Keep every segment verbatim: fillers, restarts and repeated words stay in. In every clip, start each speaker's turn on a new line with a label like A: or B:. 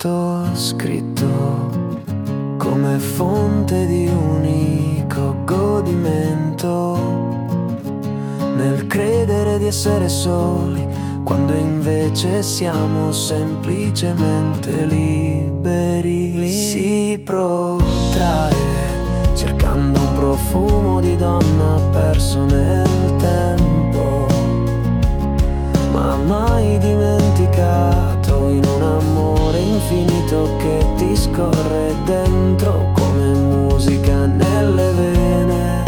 A: stato scritto come fonte di unico godimento, nel credere di essere soli, quando invece siamo semplicemente liberi. Si protrae cercando un profumo di donna perso nel tempo, ma mai dimenticato in un amore infinito che ti scorre dentro come musica nelle vene,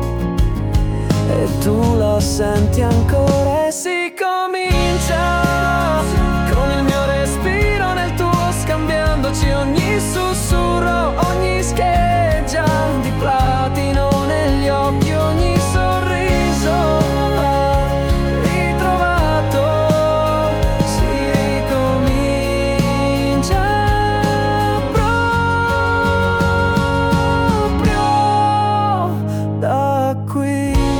A: e tu la senti ancora. E si comincia con il mio respiro nel tuo, scambiandoci ogni sussurro, ogni scheggia di platino negli occhi, ogni sorriso ritrovato. Si ricomincia proprio da qui.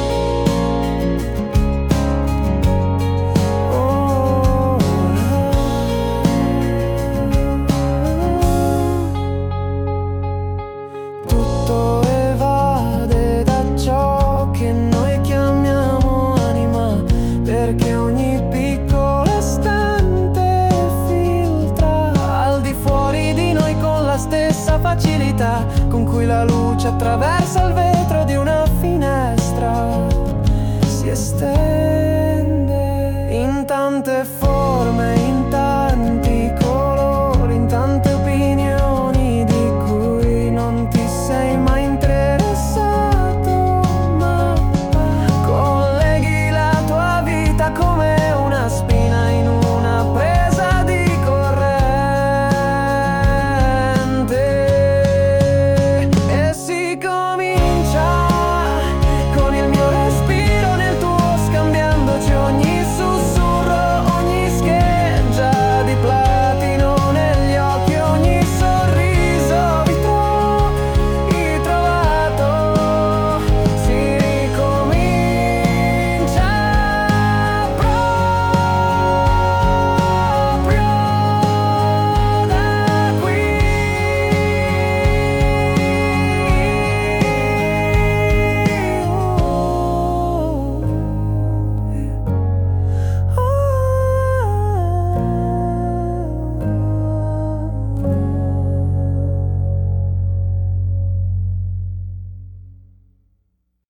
A: Tutto evade da ciò che noi chiamiamo anima, perché ogni piccolo istante filtra al di fuori di noi con la stessa facilità con cui la luce attraversa il vetro di una finestra. Si estende